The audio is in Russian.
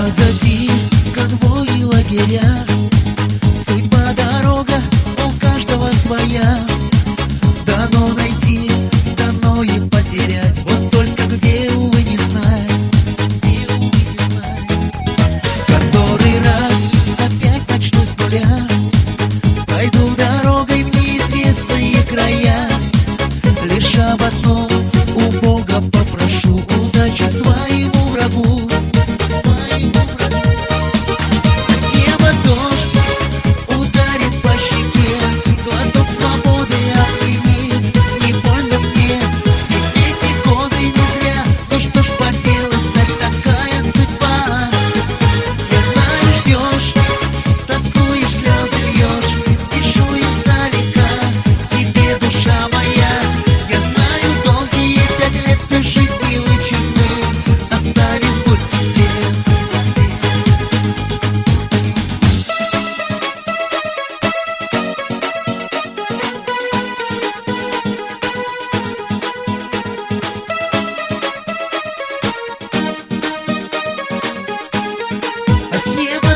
позади конвои, лагеря. Судьба, дорога у каждого своя. Дано найти, дано и потерять. Вот только где, увы, не знать, где, увы, не знать. Который раз опять начну с нуля. Пойду дорогой в неизвестные края. Лишь об одном у Бога попрошу: удачи своему врагу. С неба